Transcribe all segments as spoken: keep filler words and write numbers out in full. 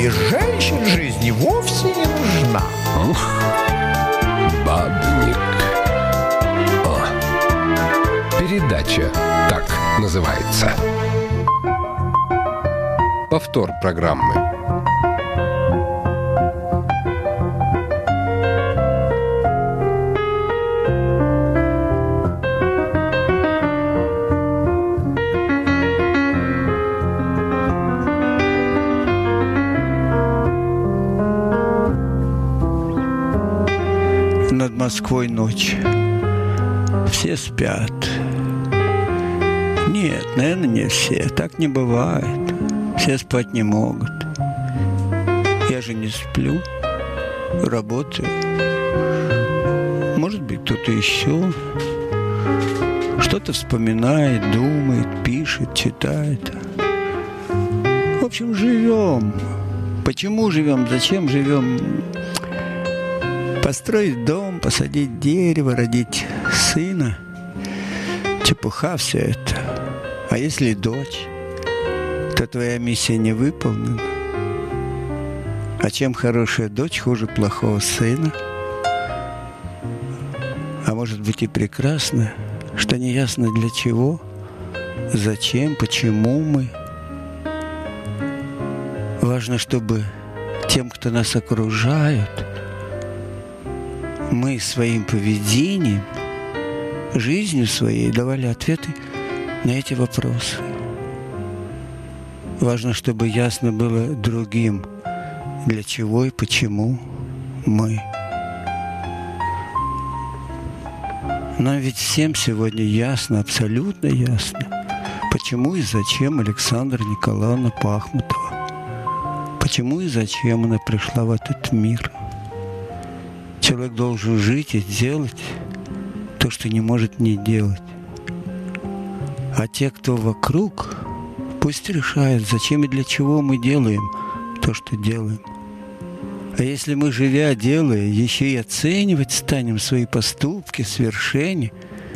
и женщин жизни вовсе не нужна. Ух, бабник. О, передача так называется. Повтор программы. Над Москвой ночь. Все спят. Нет, наверное, не все. Так не бывает. Все спать не могут. Я же не сплю. Работаю. Может быть, кто-то еще что-то вспоминает, думает, пишет, читает. В общем, живем. Почему живем? Зачем живем? Построить дом, посадить дерево, родить сына. Чепуха все это. А если дочь, то твоя миссия не выполнена. А чем хорошая дочь хуже плохого сына? А может быть и прекрасно, что неясно для чего, зачем, почему мы. Важно, чтобы тем, кто нас окружает, мы своим поведением, жизнью своей давали ответы на эти вопросы. Важно, чтобы ясно было другим, для чего и почему мы. Нам ведь всем сегодня ясно, абсолютно ясно, почему и зачем Александра Николаевна Пахмутова. Почему и зачем она пришла в этот мир. Человек должен жить и делать то, что не может не делать. А те, кто вокруг, пусть решают, зачем и для чего мы делаем то, что делаем. А если мы, живя, делая, еще и оценивать станем свои поступки, свершения,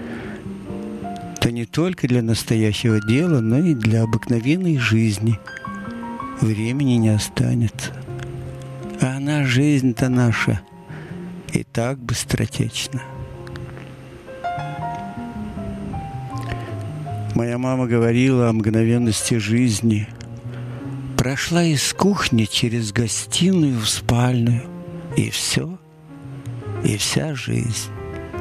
то не только для настоящего дела, но и для обыкновенной жизни времени не останется. А она, жизнь-то наша, и так быстротечна. Моя мама говорила о мгновенности жизни. Прошла из кухни через гостиную в спальню, и все, и вся жизнь.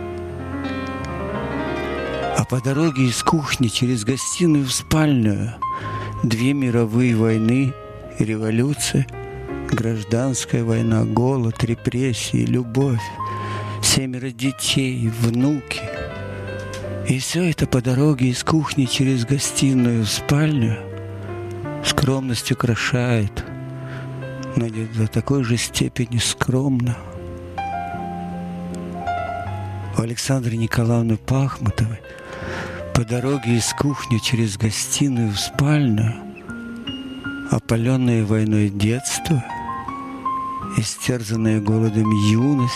А по дороге из кухни через гостиную в спальню две мировые войны, революция, гражданская война, голод, репрессии, любовь, семеро детей, внуки. И все это по дороге из кухни через гостиную в спальню скромность украшает, но не до такой же степени скромно. У Александры Николаевны Пахмутовой по дороге из кухни через гостиную в спальню опаленное войной детство, истерзанная голодом юность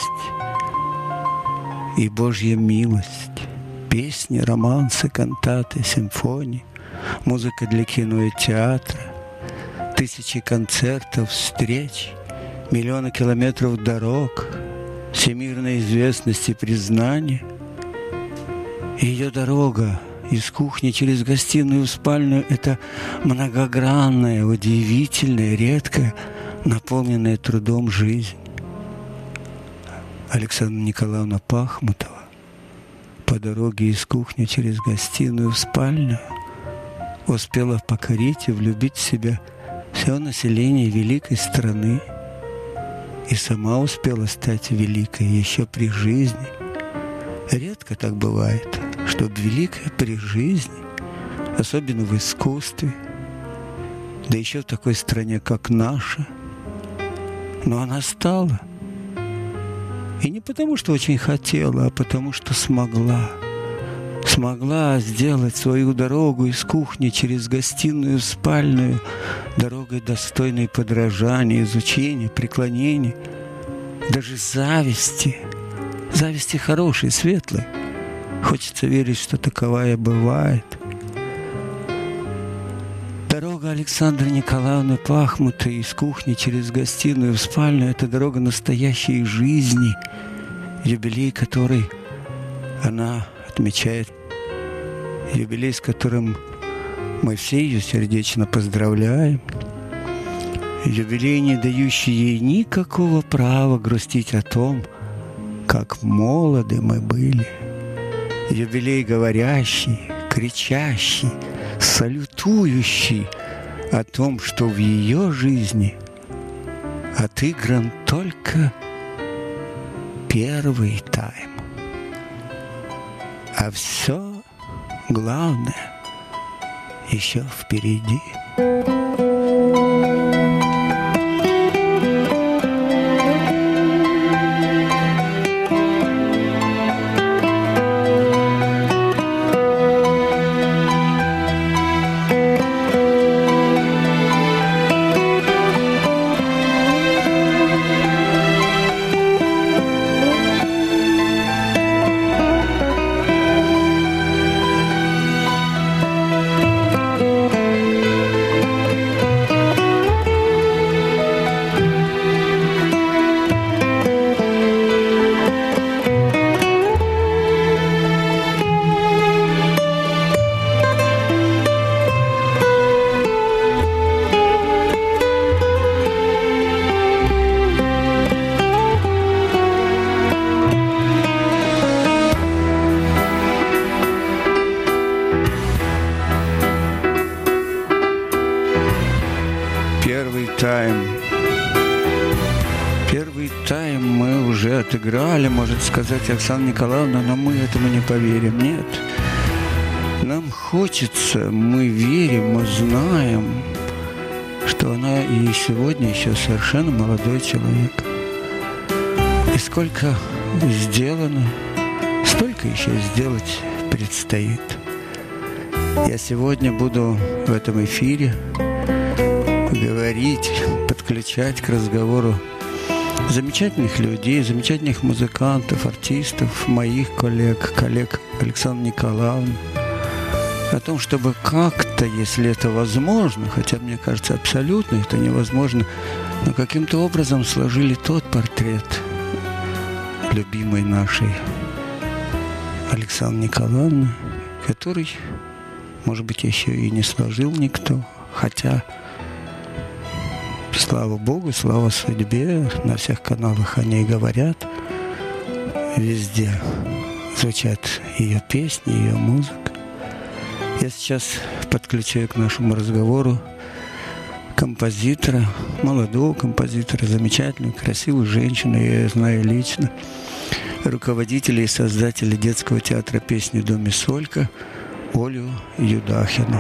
и Божья милость, песни, романсы, кантаты, симфонии, музыка для кино и театра, тысячи концертов, встреч, миллионы километров дорог, всемирной известности, признания. Ее дорога из кухни через гостиную в спальню — это многогранная, удивительная, редкая, наполненная трудом жизнь. Александра Николаевна Пахмутова по дороге из кухни через гостиную в спальню успела покорить и влюбить в себя все население великой страны и сама успела стать великой еще при жизни. Редко так бывает, чтобы великая при жизни, особенно в искусстве, да еще в такой стране, как наша, но она стала. И не потому, что очень хотела, а потому, что смогла. Смогла сделать свою дорогу из кухни через гостиную в спальную дорогой достойной подражания, изучения, преклонения, даже зависти. Зависти хорошей, светлой. Хочется верить, что таковая бывает. Дорога Дорога Александры Николаевны Пахмутовой из кухни через гостиную в спальню – это дорога настоящей жизни, юбилей которой она отмечает, юбилей, с которым мы все ее сердечно поздравляем. Юбилей, не дающий ей никакого права грустить о том, как молоды мы были. Юбилей говорящий, кричащий, салютующий о том, что в ее жизни отыгран только первый тайм. А все главное еще впереди. Отыграли, может сказать Оксана Николаевна, но мы этому не поверим. Нет. Нам хочется, мы верим, мы знаем, что она и сегодня еще совершенно молодой человек. И сколько сделано, столько еще сделать предстоит. Я сегодня буду в этом эфире говорить, подключать к разговору замечательных людей, замечательных музыкантов, артистов, моих коллег, коллег Александры Николаевны, о том, чтобы как-то, если это возможно, хотя мне кажется, абсолютно это невозможно, но каким-то образом сложили тот портрет любимой нашей Александры Николаевны, который, может быть, еще и не сложил никто, хотя... Слава Богу, слава судьбе, на всех каналах о ней говорят, везде звучат ее песни, ее музыка. Я сейчас подключаю к нашему разговору композитора, молодого композитора, замечательную, красивую женщину, я ее знаю лично, руководителя и создателя детского театра песни «До Мисолька» Олю Юдахину.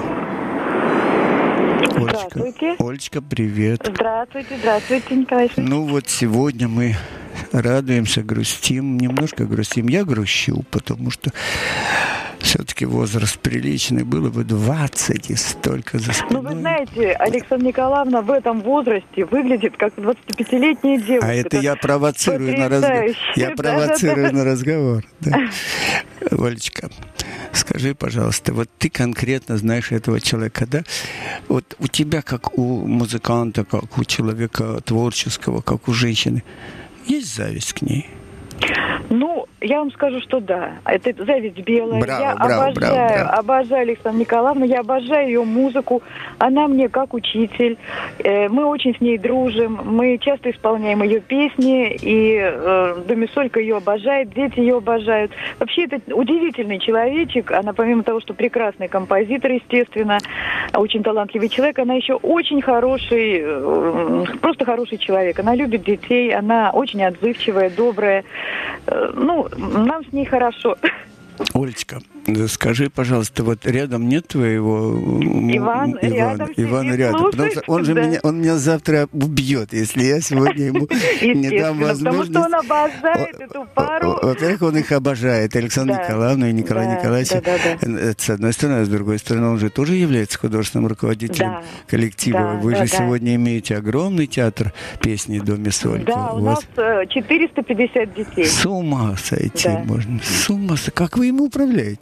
Здравствуйте. Олечка, привет. Здравствуйте, здравствуйте, Николай Ильич. Ну вот сегодня мы радуемся, грустим, немножко грустим. Я грущу, потому что все-таки возраст приличный, было бы двадцать и столько за спиной. Ну, вы знаете, Александра Николаевна в этом возрасте выглядит как двадцатипятилетняя девушка. А это я провоцирую на разговор. Я провоцирую на разговор. Олечка, скажи, пожалуйста, вот ты конкретно знаешь этого человека, да? Вот у тебя, как у музыканта, как у человека творческого, как у женщины, есть зависть к ней? Ну, я вам скажу, что да. Это зависть белая. Браво, я браво, обожаю, браво, браво. обожаю Александру Николаевну, я обожаю ее музыку. Она мне как учитель. Э, мы очень с ней дружим. Мы часто исполняем ее песни. И э, До Мисолька ее обожает, дети ее обожают. Вообще, это удивительный человечек. Она, помимо того, что прекрасный композитор, естественно, очень талантливый человек, она еще очень хороший, э, просто хороший человек. Она любит детей, она очень отзывчивая, добрая. Э, ну, нам с ней хорошо. Олечка, скажи, пожалуйста, вот рядом нет твоего Иван, Ивана, рядом Ивана рядом, слушает, потому что он же да. меня, он меня завтра убьет, если я сегодня ему не дам возможность. Потому что он обожает эту пару. Во-первых, он их обожает, Александру да. Николаевну и Николая да, Николаевича. Да, да, да. Это с одной стороны, а с другой стороны, он же тоже является художественным руководителем да. коллектива. Да, Вы да, же да. сегодня имеете огромный театр песни «До Мисолька». Да, у, у нас четыреста пятьдесят детей. С ума сойти да. можно. С ума сойти. Как вы ему управляете?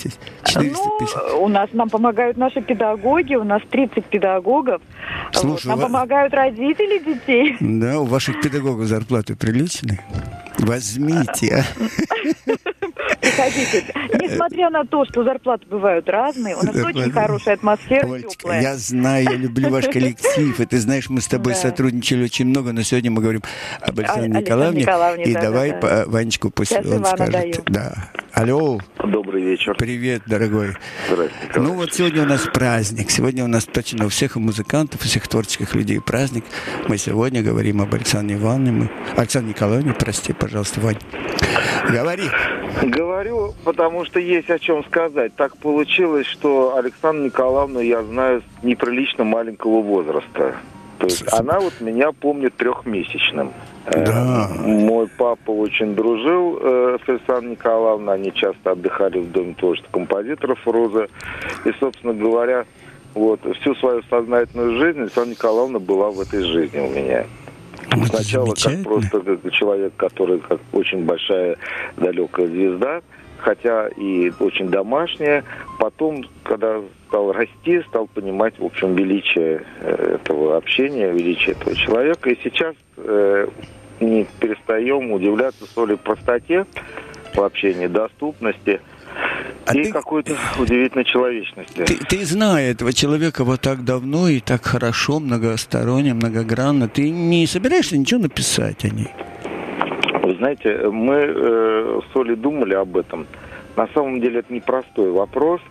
десять? четыреста пятьдесят? Ну, у нас нам помогают наши педагоги, у нас тридцать педагогов. Слушай, вот, нам ва- помогают родители детей. Да, у ваших педагогов зарплаты приличные? Возьмите, а. Приходите. Несмотря на то, что зарплаты бывают разные, у нас Зарплаты. очень хорошая атмосфера, Олечка, теплая. я знаю, я люблю ваш коллектив. И ты знаешь, мы с тобой Да. сотрудничали очень много, но сегодня мы говорим об Александре Александре Николаевне. Николаевне, И да, давай да, по- да. Ванечку пусть Сейчас он Ивана скажет. даю. Да. Алло, Добрый вечер. привет, дорогой. Здравствуйте, Николай. Ну вот сегодня у нас праздник. Сегодня у нас точно у всех музыкантов, у всех творческих людей праздник. Мы сегодня говорим об Александре Ивановне. Мы... Александре Николаевне, прости, пожалуйста, Вань. Говори. Говорю, потому что есть о чем сказать. Так получилось, что Александру Николаевну я знаю с неприлично маленького возраста. То есть она вот меня помнит трехмесячным. Да. Э, Мой папа очень дружил э, с Александрой Николаевной. Они часто отдыхали в доме творчества композиторов Роза. И, собственно говоря, вот всю свою сознательную жизнь Александра Николаевна была в этой жизни у меня. Ну, это Сначала как замечательно. просто как человек, который как очень большая далекая звезда, хотя и очень домашняя. Потом, когда стал расти, стал понимать, в общем, величие э, этого общения, величие этого человека. И сейчас э, не перестаем удивляться своей простоте в общении, доступности А и ты- какой-то удивительной человечности. Ты, ты, зная этого человека вот так давно и так хорошо, многосторонне, многогранно, ты не собираешься ничего написать о ней? Вы знаете, мы э, с Олей думали об этом. На самом деле это непростой вопрос,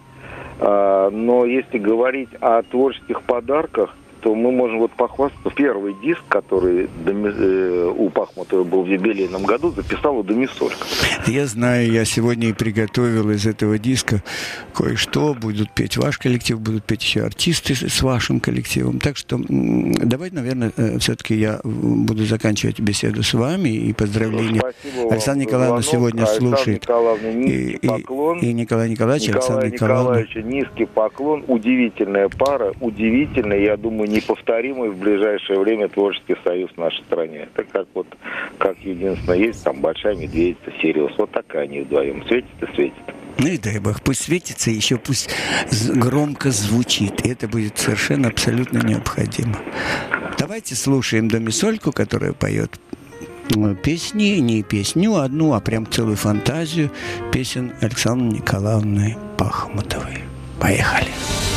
э, но если говорить о творческих подарках, то мы можем вот похвастаться. Первый диск, который Доми- э, у Пахмутова был в юбилейном году, записала Домисолька. Я знаю, я сегодня и приготовил из этого диска кое-что. Будут петь ваш коллектив, будут петь еще артисты с с вашим коллективом. Так что м, давай, наверное, э, все-таки я буду заканчивать беседу с вами и поздравления. Спасибо вам Александра за Николаевна звонок. сегодня Александра слушает. Николаевна, И, низкий и- поклон. и Николай Николаевич, Александра Николаю Николаевна. Николаевичу низкий поклон. Удивительная пара, удивительная, я думаю, неповторимый в ближайшее время творческий союз в нашей стране. Это как вот, как единственное есть, там Большая Медведица, Сириус. Вот такая они вдвоем. Светит и светит. Ну и дай бог, пусть светится, еще пусть з- громко звучит. И это будет совершенно абсолютно необходимо. Давайте слушаем Домисольку, которая поет э, песни, не песню одну, а прям целую фантазию песен Александры Николаевны Пахмутовой. Поехали.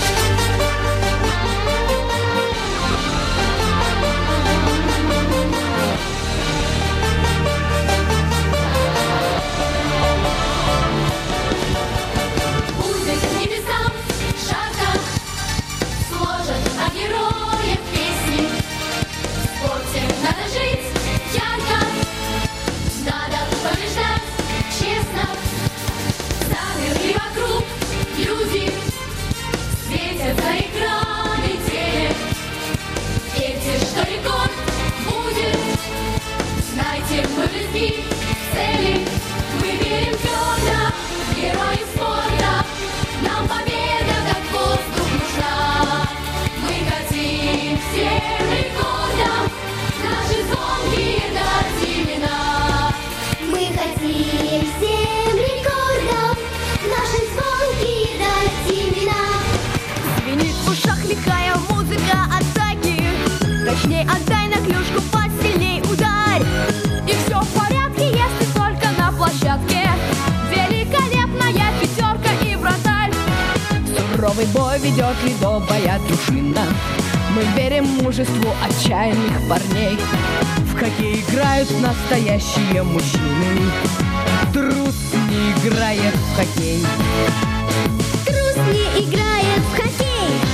Будет к небесам жарко, сложат о героях песни. В спорте надо жить ярко, надо побеждать честно. Замерли вокруг люди, светят за экраны телек. Верьте, что рекорд будет, знайте, мы близки к цели. Мы верим твердо в героев спорта, нам победа как воздух нужна. Мы хотим всем рекордам наши звонкие дать имена. Мы хотим всем рекордам наши звонкие дать имена. Звенит в ушах лихая музыка атаки. Точней отдай на клюшку, посильней ударь. И все в порядке, если только на площадке великолепная пятерка и вратарь. Суровый бой ведет ледовая дружина. Мы верим мужеству отчаянных парней. В хоккей играют настоящие мужчины. Трус не играет в хоккей. Трус не играет в хоккей.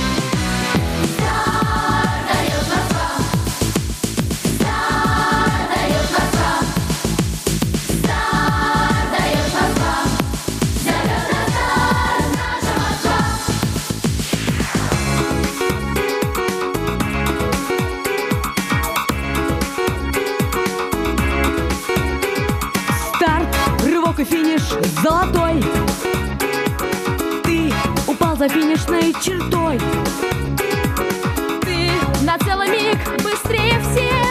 Стар дает Москва, Стар дает Москва, Стар дает Москва, зовет нас Стар, наша Москва. Старт, рывок и финиш золотой. Ты упал за финишной чертой. Ты на целый миг быстрее всех.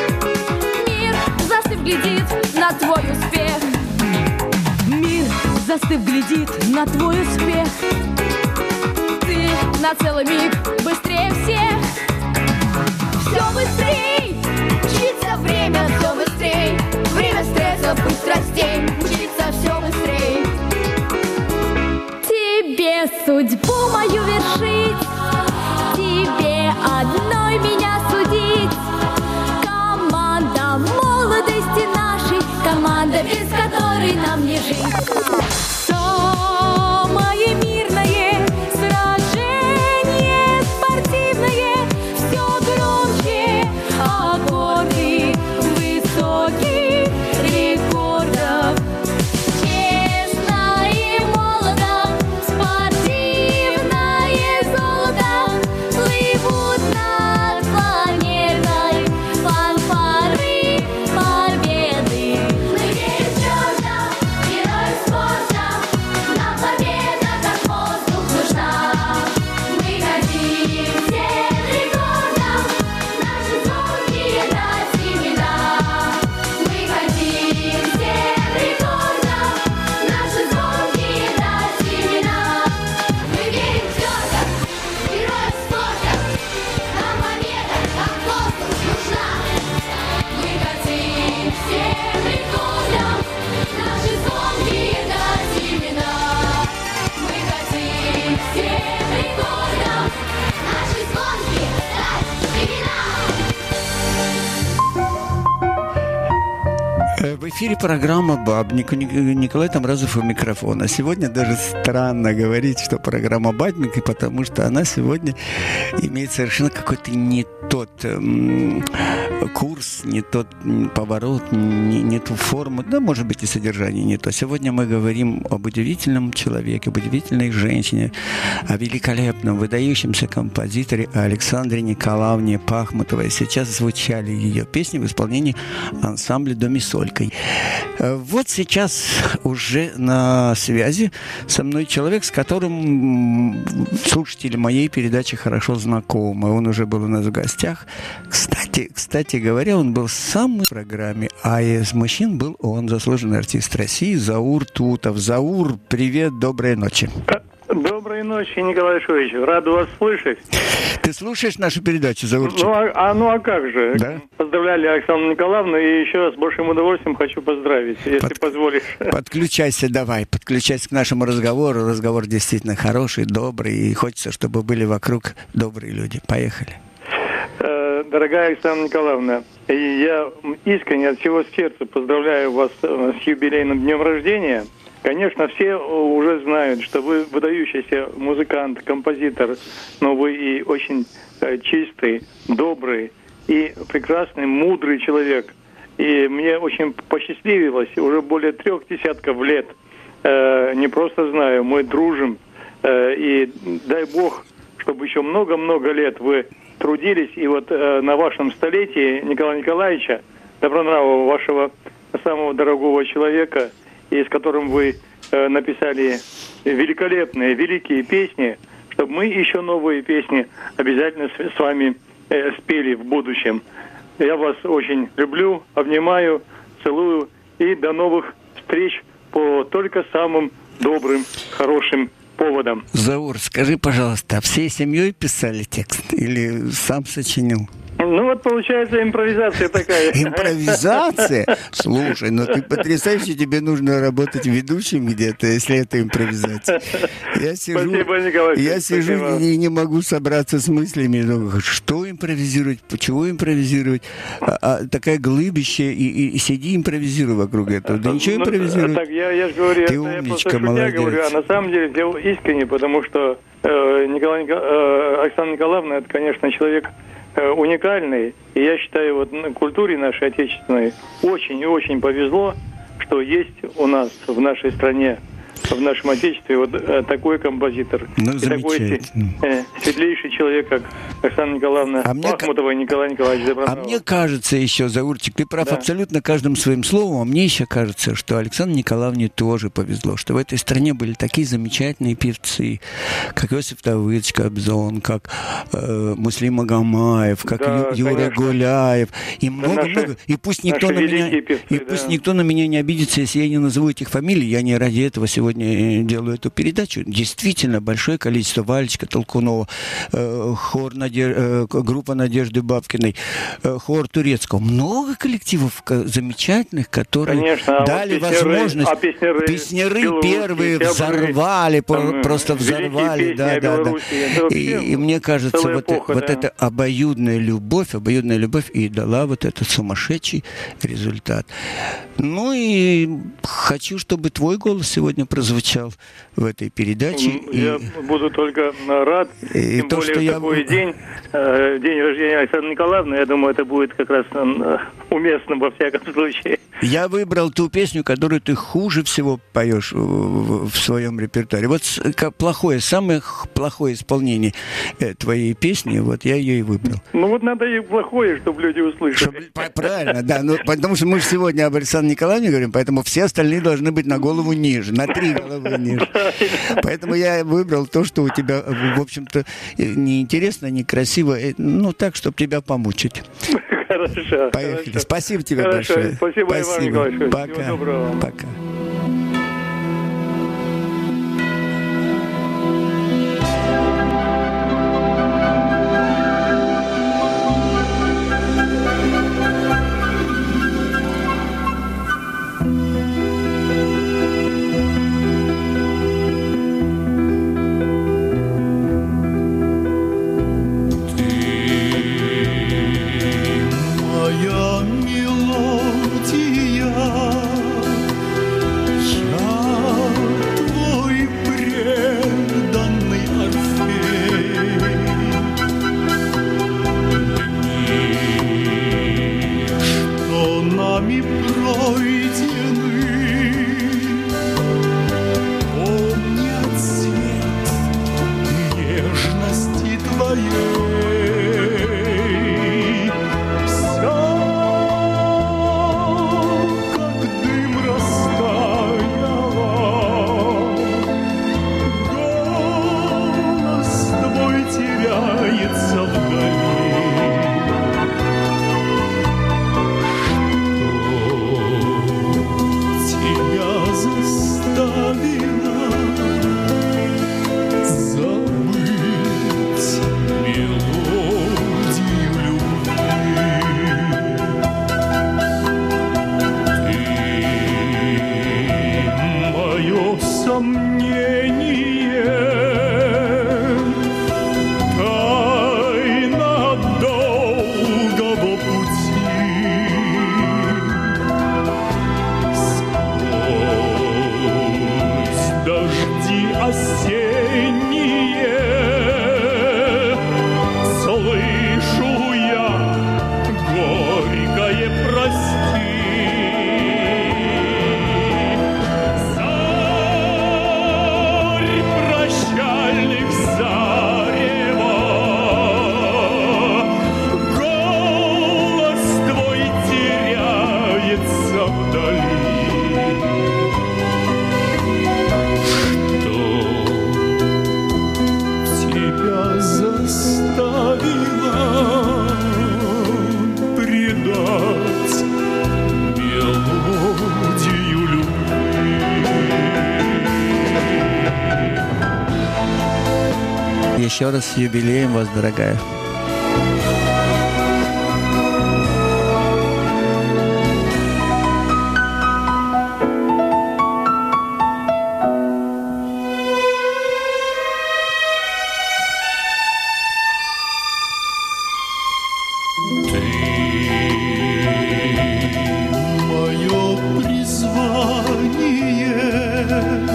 Мир застыв глядит на твой успех. Мир застыв, глядит на твой успех. Ты на целый миг быстрее всех. Все быстрей, мчится время, все быстрей. Время стрессов и страстей, мчится все быстрей. Тебе судьбу мою вершить, тебе одной меня судить. Команда молодости нашей, команда, без которой нам не жить. Самое мирное сражение спортивное, все громче аккорды высоких рекордов. Честно и молодо, спортивное золото плывут над планетой фанфары победы. Мы верим в звездам, героев спорта, нам победа как воздух нужна. Мы хотим всем рекордам наши звонкие дать имена. Мы хотим всем рекордам наши звонкие дать имена. Мы верим в звездам, героев спорта, нам победа как воздух нужна. Мы хотим всем рекордам наши звонкие дать имена. Мы хотим всем рекордам наши звонкие дать имена. Э, В эфире программа «Бабник». Ник- Николай Тамразов у микрофона. Сегодня даже странно говорить, что программа «Бабник», потому что она сегодня имеет совершенно какой-то не тот эм, курс, не тот м, поворот, не, не ту форму, да, может быть, и содержание не то. Сегодня мы говорим об удивительном человеке, об удивительной женщине, о великолепном, выдающемся композиторе Александре Николаевне Пахмутовой. Сейчас звучали ее песни в исполнении ансамбля «До ми солькой». Э, Вот сейчас уже на связи со мной человек, с которым м, слушатели моей передачи хорошо знакомы. Он уже был у нас в гостях. Кстати, кстати говоря, он был сам в программе, а из мужчин был он, заслуженный артист России, Заур Тутов. Заур, привет, доброй ночи. Доброй ночи, Николай Шуевич. Рад вас слышать. Ты слушаешь нашу передачу, Заурчик? Ну а, а, ну, а как же? Да? Поздравляли Александру Николаевну и еще раз с большим удовольствием хочу поздравить, если Под- позволишь. Подключайся, давай, подключайся к нашему разговору. Разговор действительно хороший, добрый, и хочется, чтобы были вокруг добрые люди. Поехали. Э, Дорогая Александра Николаевна, и я искренне от всего сердца поздравляю вас э, с юбилейным днем рождения. Конечно, все уже знают, что вы выдающийся музыкант, композитор, но вы и очень э, чистый, добрый и прекрасный, мудрый человек. И мне очень посчастливилось уже более трех десятков лет. Э, не просто знаю, мы дружим. Э, и дай Бог, чтобы еще много-много лет вы трудились. И вот э, на вашем столетии Николая Николаевича, добронравного вашего самого дорогого человека, и с которым вы э, написали великолепные, великие песни, чтобы мы еще новые песни обязательно с, с вами э, спели в будущем. Я вас очень люблю, обнимаю, целую и до новых встреч по только самым добрым, хорошим поводам. Заур, скажи, пожалуйста, а всей семьей писали текст или сам сочинил? Ну вот получается импровизация такая. Импровизация? Слушай, ну ты потрясающий, тебе нужно работать ведущим где-то, если это импровизация. Я сижу, Спасибо, Николай. я сижу Спасибо. и не могу собраться с мыслями, ну, что импровизировать, почему импровизировать, а, а такая глыбища, и, и, и сиди импровизируй вокруг этого. Да ничего Ну, импровизировать. Так, я, я же говорю, Ты это я умничка, просто шутя молодец. говорю, а на самом деле делал искренне, потому что э, Николай, Нико- э, Александра Николаевна, это, конечно, человек э, уникальный. И я считаю, вот на культуре нашей отечественной очень и очень повезло, что есть у нас в нашей стране, в нашем отечестве вот э, такой композитор. Ну, и такой замечательно. э, светлейший человек, как Александра Николаевна А мне Пахмутова и Николай Николаевич А Добронравов. мне кажется еще, Заурчик, ты прав Да. абсолютно каждым своим словом, а мне еще кажется, что Александре Николаевне тоже повезло, что в этой стране были такие замечательные певцы, как Иосиф Давыдович Кобзон, как э, Муслим Магомаев, как Да, Ю- Юра конечно. Гуляев, и много-много. наши- И пусть никто наши на меня, великие певцы, и пусть да. никто на меня не обидится, если я не назову этих фамилий, я не ради этого сегодня сегодня делаю эту передачу, действительно большое количество. Валечка Толкунова, э, хор Надеж... э, группа Надежды Бабкиной, э, хор Турецкого. Много коллективов замечательных, которые Конечно, дали а вот песняры, возможность. а песняры, песняры первые взорвали, там, просто взорвали. Да, да, да. И, и мне кажется, вот, эпоха, вот да. эта обоюдная любовь, обоюдная любовь и дала вот этот сумасшедший результат. Ну и хочу, чтобы твой голос сегодня прозвучал в этой передаче. Я и... буду только рад, и тем то, более что в я... такой день, э, день рождения Александры Николаевны, я думаю, это будет как раз э, уместно во всяком случае. Я выбрал ту песню, которую ты хуже всего поешь в, в, в своем репертуаре. Вот как плохое, самое плохое исполнение твоей песни, вот я ее и выбрал. Ну вот надо и плохое, чтобы люди услышали. Чтоб, правильно, да. Ну, потому что мы же сегодня об Александре Николаевне говорим, поэтому все остальные должны быть на голову ниже, на три головы ниже. Поэтому я выбрал то, что у тебя, в общем-то, неинтересно, некрасиво, ну так, чтобы тебя помучить. Хорошо. Поехали. Хорошо. Спасибо тебе Хорошо. большое. Спасибо, Спасибо. Иван Николаевич. Пока. Всего доброго. Пока. Еще раз с юбилеем вас, дорогая.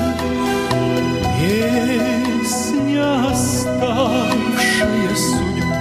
Песня, ставшая судьбой.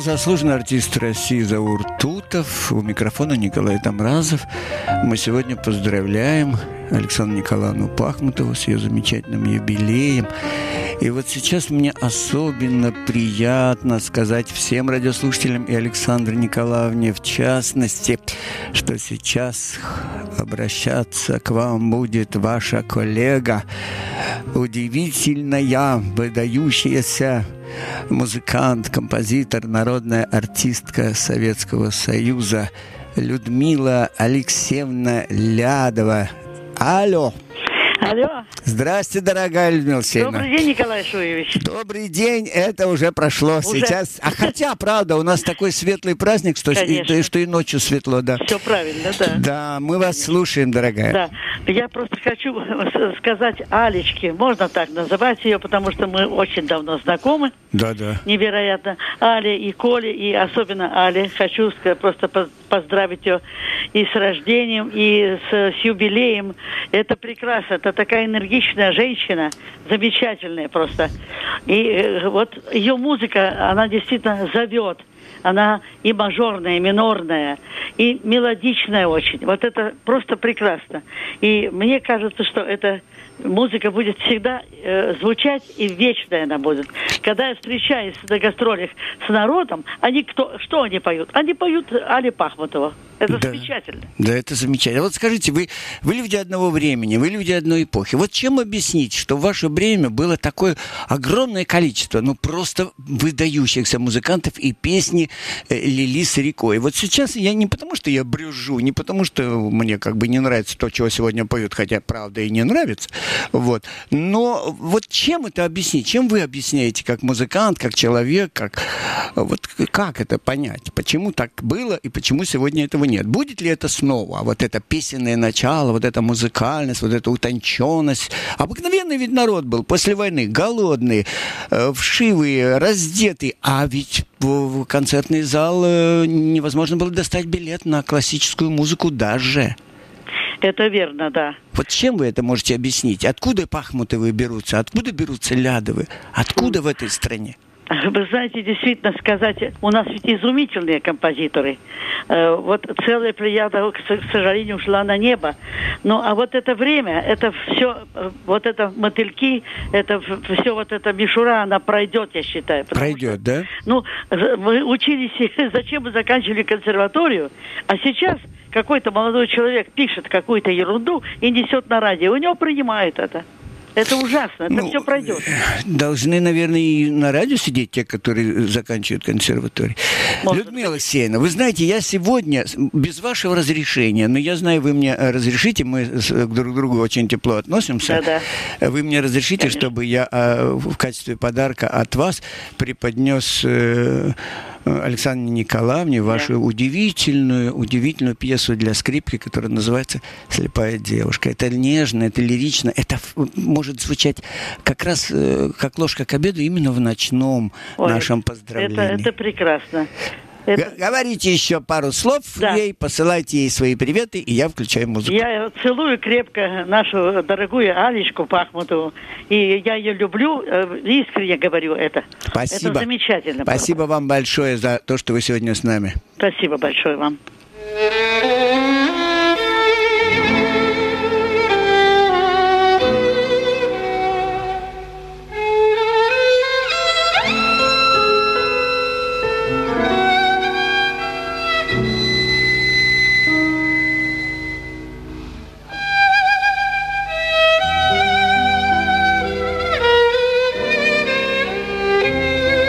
Заслуженный артист России Заур Тутов. У микрофона Николай Тамразов. Мы сегодня поздравляем Александру Николаевну Пахмутову с ее замечательным юбилеем. И вот сейчас мне особенно приятно сказать всем радиослушателям и Александре Николаевне в частности, что сейчас обращаться к вам будет ваша коллега, удивительная, выдающаяся музыкант, композитор, народная артистка Советского Союза Людмила Алексеевна Лядова. Алло. Алло. Здрасте, дорогая Людмила Алексеевна. Добрый день, Николай Шуевич. Добрый день, это уже прошло Уже? сейчас. А хотя, правда, у нас такой светлый праздник, что, и, что и ночью светло, да. Все правильно, да. Да, мы вас слушаем, дорогая. Да, я просто хочу сказать Алечке, можно так называть ее, потому что мы очень давно знакомы. Да, да. Невероятно. Але и Коле, и особенно Але. Хочу просто поздравить ее и с рождением, и с, с юбилеем. Это прекрасно. Это такая энергичная женщина, замечательная просто. И э, вот ее музыка, она действительно зовет. Она и мажорная, и минорная, и мелодичная очень. Вот это просто прекрасно. И мне кажется, что эта музыка будет всегда э, звучать, и вечная она будет. Когда я встречаюсь на гастролях с народом, они кто, что они поют? Они поют Али Пахмутова. Это да. замечательно. Да, это замечательно. Вот скажите, вы, вы люди одного времени, вы люди одной эпохи. Вот чем объяснить, что в ваше время было такое огромное количество, ну, просто выдающихся музыкантов, и песни э, лились рекой? Вот сейчас я не потому, что я брюзжу, не потому, что мне как бы не нравится то, чего сегодня поют, хотя, правда, и не нравится. Вот. Но вот чем это объяснить? Чем вы объясняете, как музыкант, как человек, как... Вот как это понять? Почему так было и почему сегодня этого нет? Будет ли это снова? Вот это песенное начало, вот эта музыкальность, вот эта утонченность. Обыкновенный ведь народ был после войны, голодный, вшивый, раздетый. А ведь в концертный зал невозможно было достать билет на классическую музыку даже. Это верно, да. Вот чем вы это можете объяснить? Откуда Пахмутовы берутся? Откуда берутся Лядовы? Откуда в этой стране? Вы знаете, действительно сказать, у нас ведь изумительные композиторы. Э, вот целая плеяда, к сожалению, ушла на небо. Ну, а вот это время, это все, вот это мотыльки, это все вот эта мишура, она пройдет, я считаю. Пройдет, что, да? Ну, мы учились, зачем мы заканчивали консерваторию, а сейчас какой-то молодой человек пишет какую-то ерунду и несет на радио, у него принимают это. Это ужасно, это ну, все пройдет. Должны, наверное, и на радио сидеть те, которые заканчивают консерваторию. Может Людмила Алексеевна, вы знаете, я сегодня, без вашего разрешения, но я знаю, вы мне разрешите, мы друг к другу очень тепло относимся. Да-да. Вы мне разрешите, конечно, чтобы я в качестве подарка от вас преподнес Александре Николаевне вашу да. удивительную, удивительную пьесу для скрипки, которая называется «Слепая девушка». Это нежно, это лирично, это может звучать как раз как ложка к обеду именно в ночном Ой, нашем поздравлении. Это, это прекрасно. Это... Говорите еще пару слов да. ей, посылайте ей свои приветы, и я включаю музыку. Я целую крепко нашу дорогую Алечку Пахмутову, и я ее люблю, искренне говорю это. Спасибо. Это замечательно. Спасибо вам большое за то, что вы сегодня с нами. Спасибо большое вам.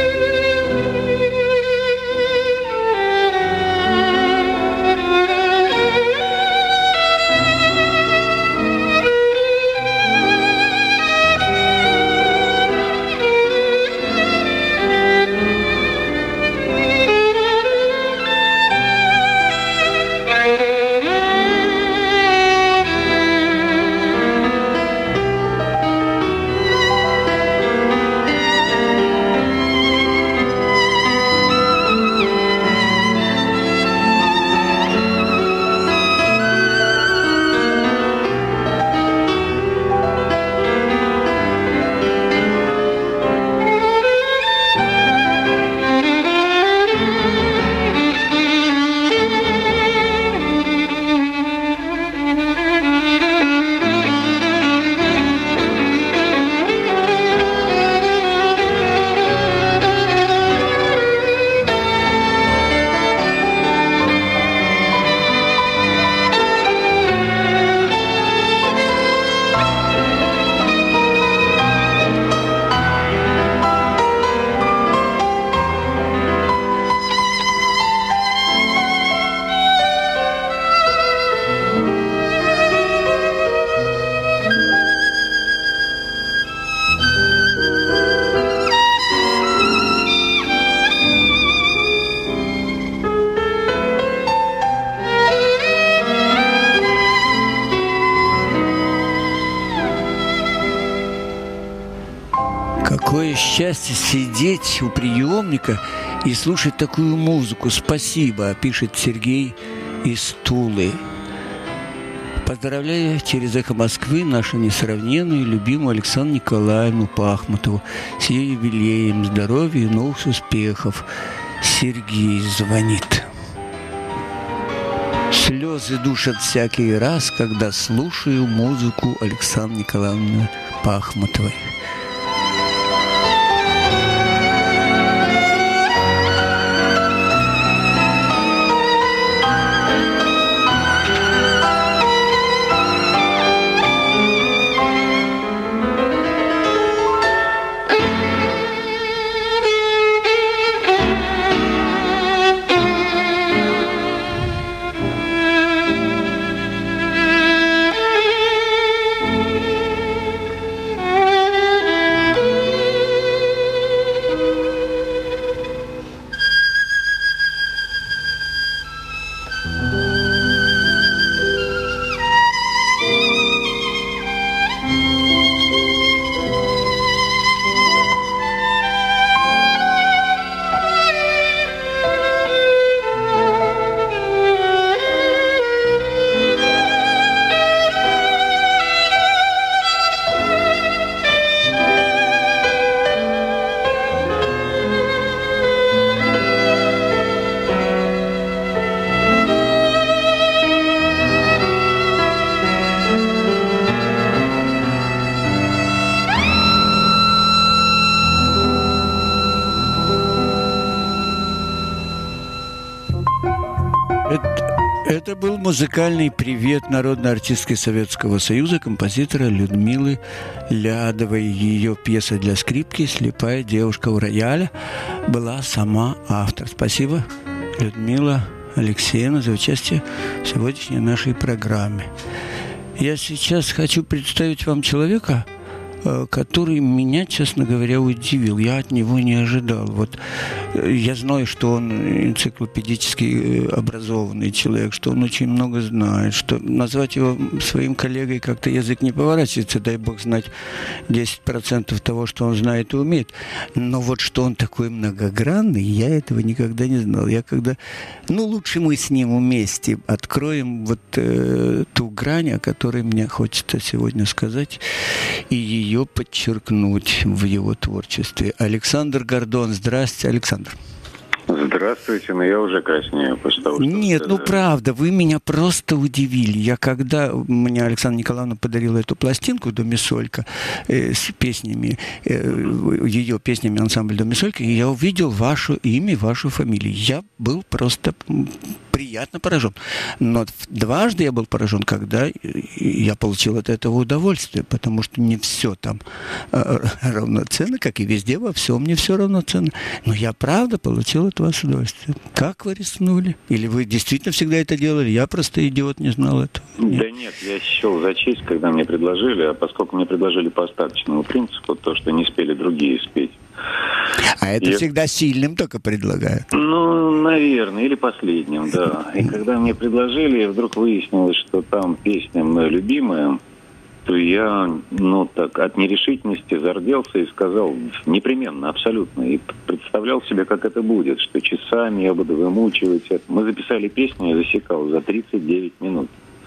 Thank you. Какое счастье сидеть у приемника и слушать такую музыку. Спасибо, пишет Сергей из Тулы. Поздравляю через «Эхо Москвы» нашу несравненную и любимую Александру Николаевну Пахмутову с ее юбилеем, здоровья и новых успехов. Сергей звонит. Слезы душат всякий раз, когда слушаю музыку Александры Николаевны Пахмутовой. Это был музыкальный привет народной артистки Советского Союза, композитора Людмилы Лядовой. Ее пьеса для скрипки «Слепая девушка у рояля» была сама автор. Спасибо, Людмила Алексеевна, за участие в сегодняшней нашей программе. Я сейчас хочу представить вам человека, который меня, честно говоря, удивил. Я от него не ожидал. Вот я знаю, что он энциклопедически образованный человек, что он очень много знает, что назвать его своим коллегой как-то язык не поворачивается, дай бог знать десять процентов того, что он знает и умеет. Но вот что он такой многогранный, я этого никогда не знал. Я когда... Ну, лучше мы с ним вместе откроем вот э, ту грань, о которой мне хочется сегодня сказать, и ее ее подчеркнуть в его творчестве. Александр Гордон. Здравствуйте, Александр. Здравствуйте, но я уже краснею после того, что Нет, ну правда, вы меня просто удивили. Я когда мне Александра Николаевна подарила эту пластинку «До Мисолька» э, с песнями, э, ее песнями ансамбля «До Мисолька», я увидел ваше имя, вашу фамилию. Я был просто приятно поражен. Но дважды я был поражен, когда я получил от этого удовольствие, потому что не все там э, равноценно, как и везде, во всем не все равноценно. Но я правда получил от вас удовольствие. Как вы рискнули? Или вы действительно всегда это делали? Я просто идиот, не знал этого. Нет. Да нет, я счел за честь, когда мне предложили, а поскольку мне предложили по остаточному принципу, то, что не спели другие спеть. А это я... всегда сильным только предлагают. Ну, наверное, или последним, да. И когда мне предложили, вдруг выяснилось, что там песня моя любимая, то я, ну так, от нерешительности зарделся и сказал непременно, абсолютно. И представлял себе, как это будет, что часами я буду вымучивать это. Мы записали песню, я засекал, за тридцать девять минут.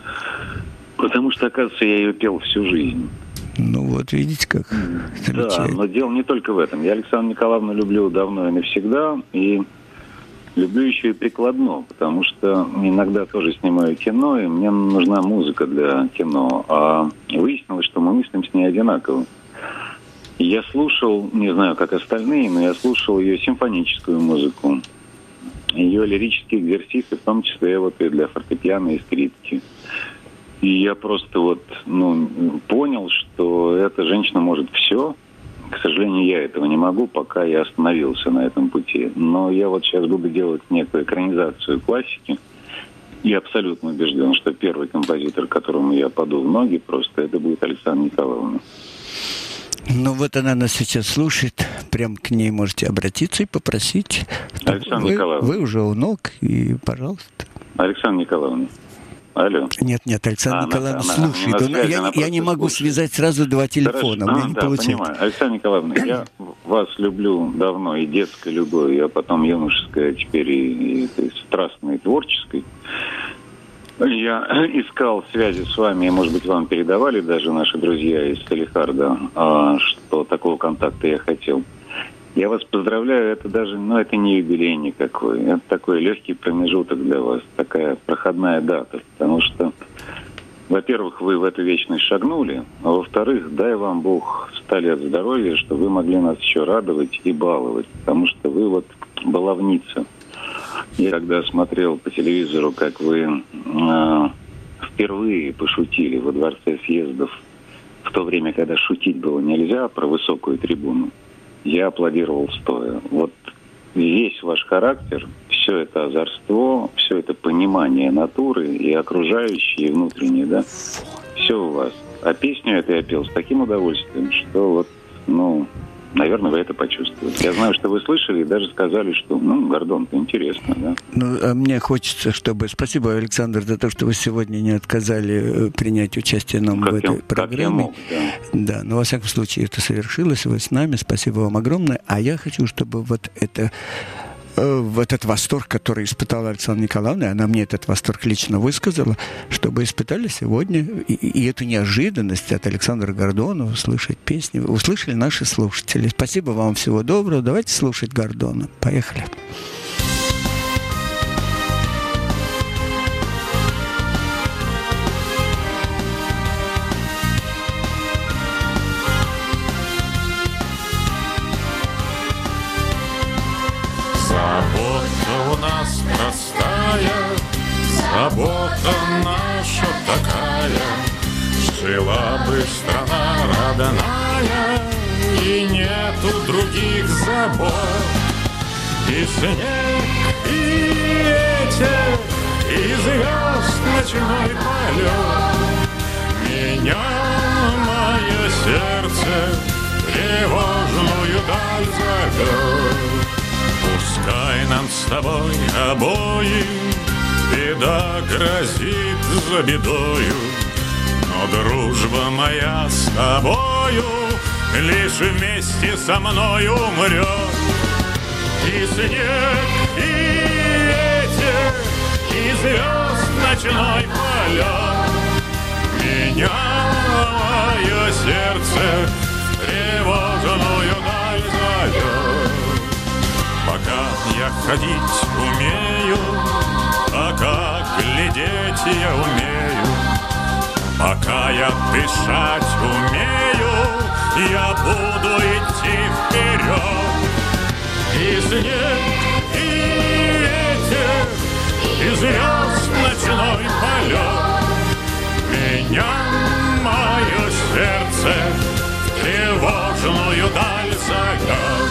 Потому что, оказывается, я ее пел всю жизнь. Ну вот, видите, как да, но дело не только в этом. Я Александру Николаевну люблю давно и навсегда, и люблю еще и прикладно, потому что иногда тоже снимаю кино, и мне нужна музыка для кино. А выяснилось, что мы мыслим с ней одинаково. Я слушал, не знаю, как остальные, но я слушал ее симфоническую музыку, ее лирические экзерсисы, в том числе вот и для фортепиано и скрипки. И я просто вот, ну, понял, что эта женщина может все. К сожалению, я этого не могу, пока я остановился на этом пути. Но я вот сейчас буду делать некую экранизацию классики. И абсолютно убежден, что первый композитор, которому я паду в ноги, просто это будет Александра Николаевна. Ну вот она нас сейчас слушает. Прям к ней можете обратиться и попросить. Александра вы, Николаевна. Вы уже у ног, и пожалуйста. Александра Николаевна. Алло. Нет, нет, Александр а, Николаевна она, слушает. она, она я связи, я не могу слушает. связать сразу два телефона. Хорошо. У меня а, не да, получается. Понимаю. Александра Николаевна, я вас люблю давно, и детской любовью, а потом юношеской, а теперь и, и, и страстной, и творческой. Я искал связи с вами, и, может быть, вам передавали даже наши друзья из Салехарда, что такого контакта я хотел. Я вас поздравляю, это даже, ну, это не юбилей никакой, это такой легкий промежуток для вас, такая проходная дата, потому что, во-первых, вы в эту вечность шагнули, а во-вторых, дай вам Бог ста лет здоровья, чтобы вы могли нас еще радовать и баловать, потому что вы вот баловница. Я когда смотрел по телевизору, как вы э, впервые пошутили во Дворце съездов, в то время, когда шутить было нельзя, про высокую трибуну, я аплодировал стоя. Вот весь ваш характер, все это озорство, все это понимание натуры и окружающее, и внутреннее, да, все у вас. А песню эту я пел с таким удовольствием, что вот, ну, наверное, вы это почувствовали. Я знаю, что вы слышали и даже сказали, что, ну, Гордон-то интересно, да? Ну, а мне хочется, чтобы... Спасибо, Александр, за то, что вы сегодня не отказали принять участие нам как в этой я, программе. Как я мог, да. Да, но во всяком случае это совершилось, вы с нами, спасибо вам огромное. А я хочу, чтобы вот это... в этот восторг, который испытала Александра Николаевна, она мне этот восторг лично высказала, чтобы испытали сегодня и, и эту неожиданность от Александра Гордона услышать песни. Услышали наши слушатели. Спасибо вам, всего доброго. Давайте слушать Гордона. Поехали. Забота у нас простая, забота наша такая. Жила бы страна родная, и нету других забот. И снег, и ветер, и звезд ночной полет. Меня, мое сердце, тревожную даль зовет. Пускай нам с тобой обоим беда грозит за бедою, но дружба моя с тобою лишь вместе со мной умрет. И снег, и ветер, и звезд ночной полет. Меня, мое сердце, тревожную даль зовет. Пока я ходить умею, пока глядеть я умею, пока я дышать умею, я буду идти вперед. И снег, и ветер, и звезд ночной полет. Меня, мое сердце, в тревожную даль зовет.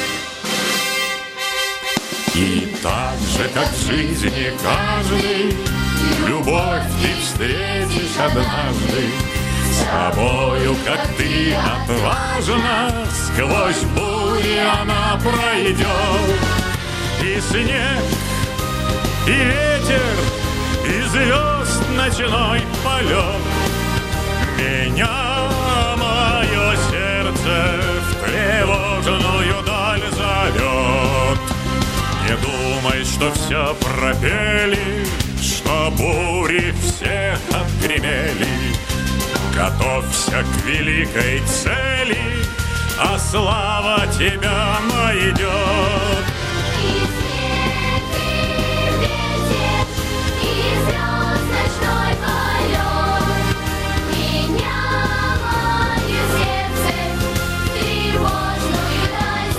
И так же, как в жизни каждый, любовь ты встретишь однажды. С тобою, как ты отважна, сквозь бури она пройдет. И снег, и ветер, и звезд ночной полет. Меня, мое сердце, в тревожную даль зовет. Не думай, что все пропели, что бури все отгремели. Готовься к великой цели, а слава тебя найдет. И снег, и ветер, и звезд ночной полет. Меня, мое сердце, тревожную даль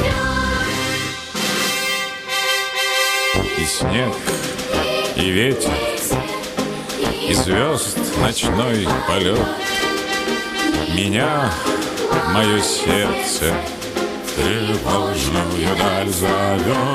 зовет. И снег, и ветер, и звезд ночной полет. Меня, мое сердце, тревожную даль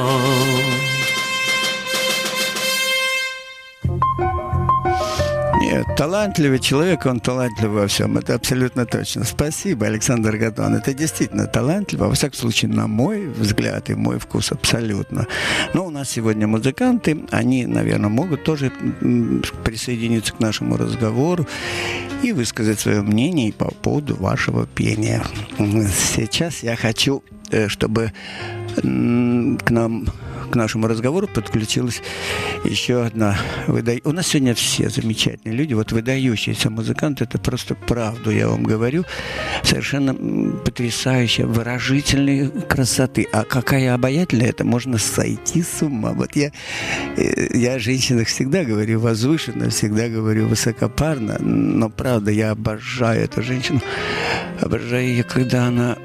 зовет. Нет, талантливый человек, он талантлив во всем. Это абсолютно точно. Спасибо, Александр Гадон. Это действительно талантливо. Во всяком случае, на мой взгляд и мой вкус абсолютно. Но у нас сегодня музыканты. Они, наверное, могут тоже присоединиться к нашему разговору и высказать свое мнение по поводу вашего пения. Сейчас я хочу, чтобы к нам, к нашему разговору подключилась еще одна выда... У нас сегодня все замечательные люди. Вот выдающиеся музыканты, это просто правду, я вам говорю. Совершенно потрясающая, выражительной красоты. А какая обаятельная, это можно сойти с ума. Вот я, я о женщинах всегда говорю возвышенно, всегда говорю высокопарно, но правда, я обожаю эту женщину. Обожаю ее, когда она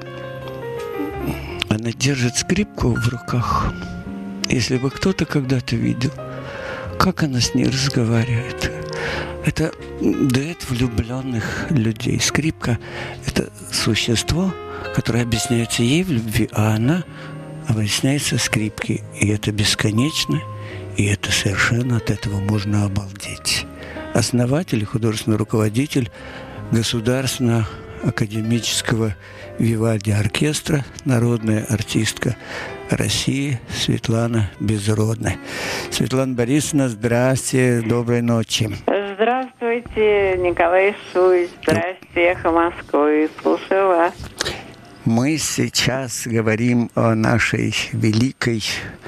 Она держит скрипку в руках. Если бы кто-то когда-то видел, как она с ней разговаривает. Это дуэт влюбленных людей. Скрипка – это существо, которое объясняется ей в любви, а она объясняется скрипке. И это бесконечно, и это совершенно от этого можно обалдеть. Основатель и художественный руководитель государственного академического Вивальди оркестра, народная артистка России Светлана Безродная. Светлана Борисовна, здрасте, доброй ночи. Здравствуйте, Николай Шуйц, здрасте, Эхо Москвы, слушаю вас. Мы сейчас говорим о нашей великой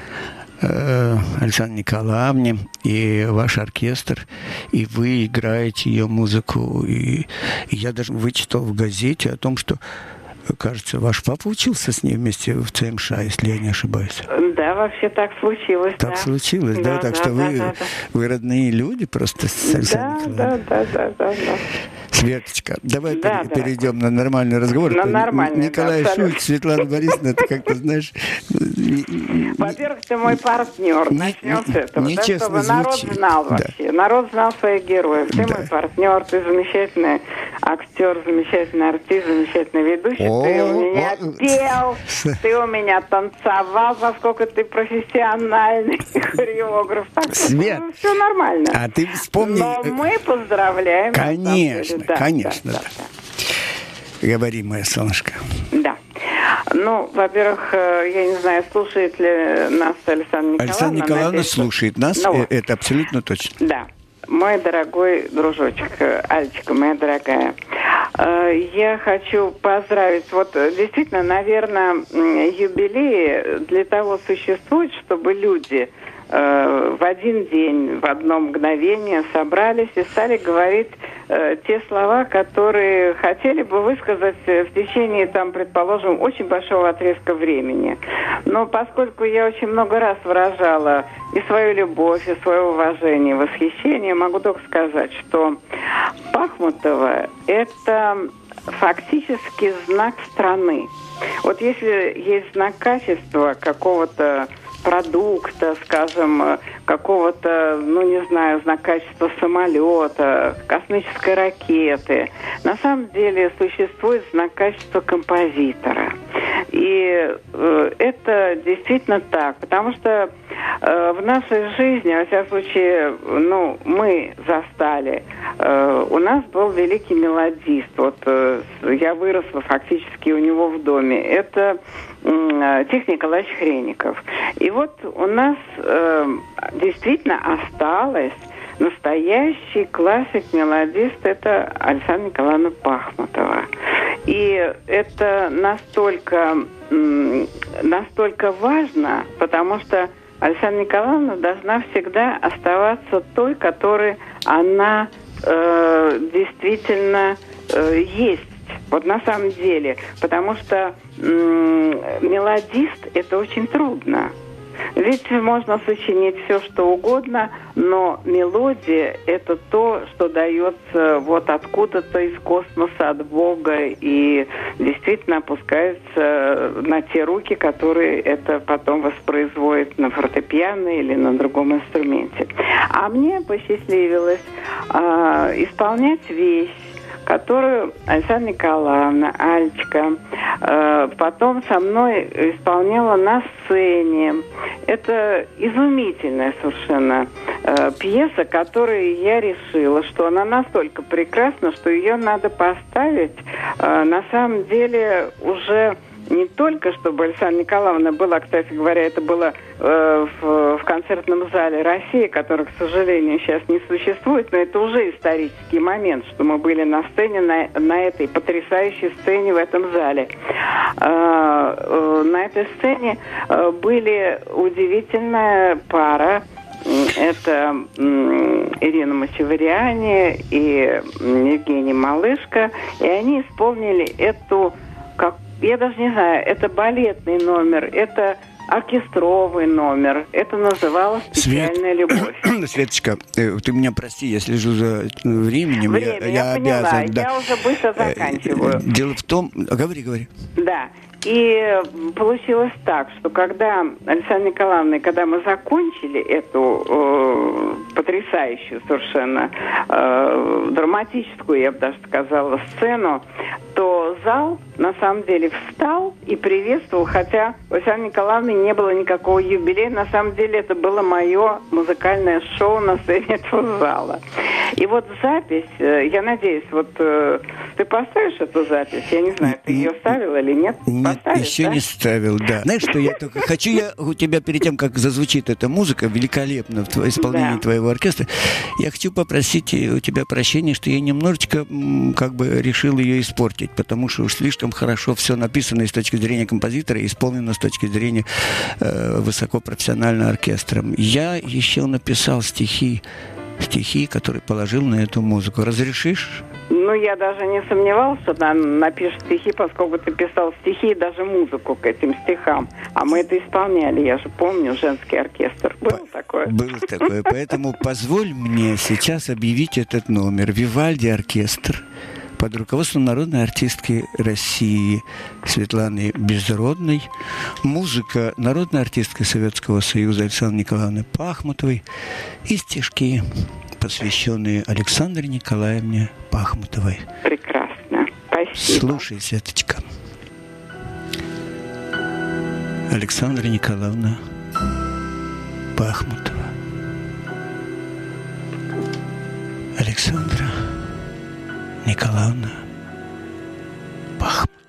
Александре Николаевне и ваш оркестр, и вы играете ее музыку. И, и я даже вычитал в газете о том, что, кажется, ваш папа учился с ней вместе в ЦМШ, если я не ошибаюсь. Да, вообще так случилось. Так да. случилось, да, да так да, что да, вы, да, да. вы родные люди просто с Александрой да, Николаевной. Да, да, да, да, да. Светочка, давай да, пере- да. перейдем на нормальный разговор. На нормальный, Николай да, Шуйц, Светлана Борисовна, это как-то, знаешь... Во-первых, ты мой партнер. Начнем с этого. Да, чтобы народ звучит. знал вообще. Да. Народ знал своих героев. Ты да. мой партнер, ты замечательный актер, замечательный артист, замечательный ведущий. О, ты у меня о, пел, о. ты у меня танцевал, поскольку ты профессиональный хореограф. Так Свет, что все нормально. А ты вспомни... Но мы поздравляем. Конечно, да, конечно. Да, да. Да, да. Говори, моя солнышко. Да. Ну, во-первых, я не знаю, слушает ли нас Александра Николаевна. Александра Николаевна надеюсь, слушает нас, ну, это абсолютно точно. Да. Мой дорогой дружочек, Алечка, моя дорогая, я хочу поздравить. Вот действительно, наверное, юбилеи для того существуют, чтобы люди в один день, в одно мгновение собрались и стали говорить э, те слова, которые хотели бы высказать в течение, там, предположим, очень большого отрезка времени. Но поскольку я очень много раз выражала и свою любовь, и свое уважение, восхищение, могу только сказать, что Пахмутова – это фактически знак страны. Вот если есть знак качества какого-то продукта, скажем, какого-то, ну, не знаю, знак качества самолета, космической ракеты. На самом деле существует знак качества композитора. И э, это действительно так, потому что э, в нашей жизни, во всяком случае, ну, мы застали, э, у нас был великий мелодист. Вот э, я выросла фактически у него в доме. Это э, Тихо Николаевич Хренников. И вот у нас э, действительно осталось настоящий классик-мелодист, это Александра Николаевна Пахмутова. И это настолько, настолько важно, потому что Александра Николаевна должна всегда оставаться той, которой она э, действительно э, есть. Вот на самом деле. Потому что м- мелодист – это очень трудно. Ведь можно сочинить все, что угодно, но мелодия – это то, что дается вот откуда-то из космоса, от Бога, и действительно опускается на те руки, которые это потом воспроизводят на фортепиано или на другом инструменте. А мне посчастливилось э, исполнять вещь, которую Александра Николаевна, Альчика, э, потом со мной исполняла на сцене. Это изумительная совершенно э, пьеса, которую я решила, что она настолько прекрасна, что ее надо поставить. Э, на самом деле уже не только, чтобы Александра Николаевна была, кстати говоря, это было э, в, в концертном зале России, который, к сожалению, сейчас не существует, но это уже исторический момент, что мы были на сцене, на, на этой потрясающей сцене в этом зале. Э, э, на этой сцене э, были удивительная пара. Это Ирина Мачевариани и Евгений Малышко, и они исполнили эту, как я даже не знаю, это балетный номер, это оркестровый номер. Это называлось «Печальная любовь». Светочка, ты меня прости, я слежу за временем. Время, я, я, я поняла. обязан. Да. Я уже быстро заканчиваю. Дело в том... Говори, говори. Да. И получилось так, что когда Александра Николаевна, когда мы закончили эту э, потрясающую совершенно э, драматическую, я бы даже сказала, сцену, то зал на самом деле встал и приветствовал, хотя у Александры Николаевны не было никакого юбилея, на самом деле это было мое музыкальное шоу на сцене этого зала. И вот запись, я надеюсь, вот ты поставишь эту запись? Я не знаю, ты ее ставила или нет? Нет, Поставишь, еще да? не ставил, да. Знаешь, что я только хочу, я у тебя перед тем, как зазвучит эта музыка великолепно в твоем исполнении Да. твоего оркестра, я хочу попросить у тебя прощения, что я немножечко м, как бы решил ее испортить, потому что уж слишком хорошо все написано и с точки зрения композитора, и исполнено с точки зрения э, высокопрофессионального оркестра. Я еще написал стихи, стихи, которые положил на эту музыку. Разрешишь? Ну, я даже не сомневалась, что она напишет стихи, поскольку ты писал стихи и даже музыку к этим стихам. А мы это исполняли, я же помню, женский оркестр. Было такое? Было такое. Поэтому позволь мне сейчас объявить этот номер. Вивальди оркестр под руководством народной артистки России Светланы Безродной. Музыка народной артистки Советского Союза Александры Николаевны Пахмутовой. И стишки, посвященные Александре Николаевне Пахмутовой. Прекрасно. Спасибо. Слушай, Светочка. Александра Николаевна Пахмутова. Александра Николаевна Пахмутова.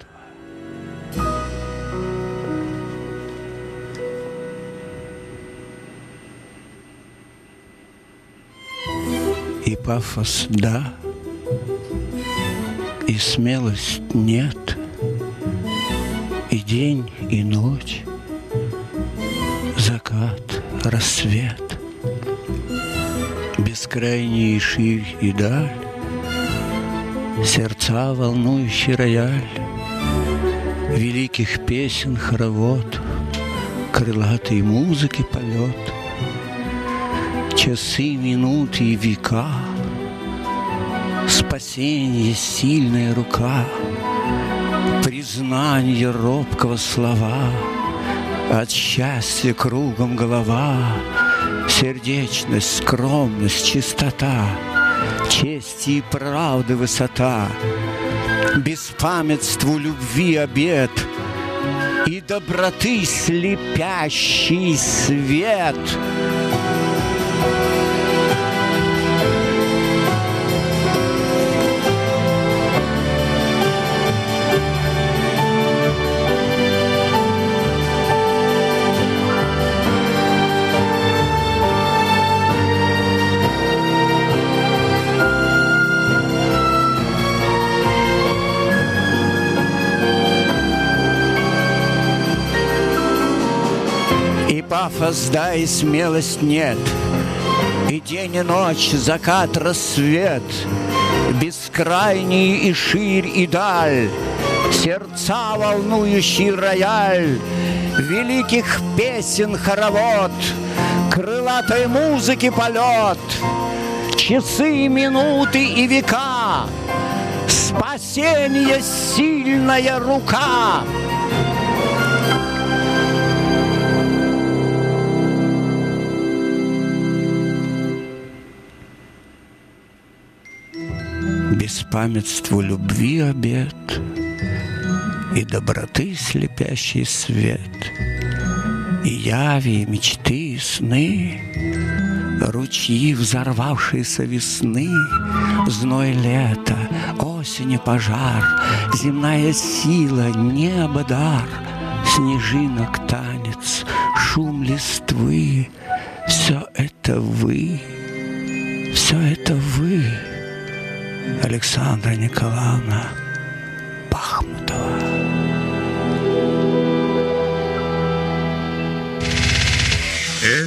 И пафос да, и смелость нет, и день, и ночь, закат, рассвет, бескрайний ширь и даль, сердца волнующий рояль, великих песен хоровод, крылатой музыки полет, часы, минуты и века, спасение, сильная рука, признание робкого слова, от счастья кругом голова, сердечность, скромность, чистота, чести и правды высота, беспамятству любви обет и доброты слепящий свет. Пафос, да, и смелость нет, и день и ночь, закат, рассвет, бескрайний и ширь и даль, сердца волнующий рояль, великих песен хоровод, крылатой музыки полет, часы, минуты и века, спасение, сильная рука. беспамятству любви обет и доброты слепящий свет, и яви, и мечты, и сны, ручьи взорвавшиеся весны, зной лета, осени пожар, земная сила, небо дар, снежинок танец, шум листвы. Все это вы, все это вы, Александра Николаевна Бахмутова.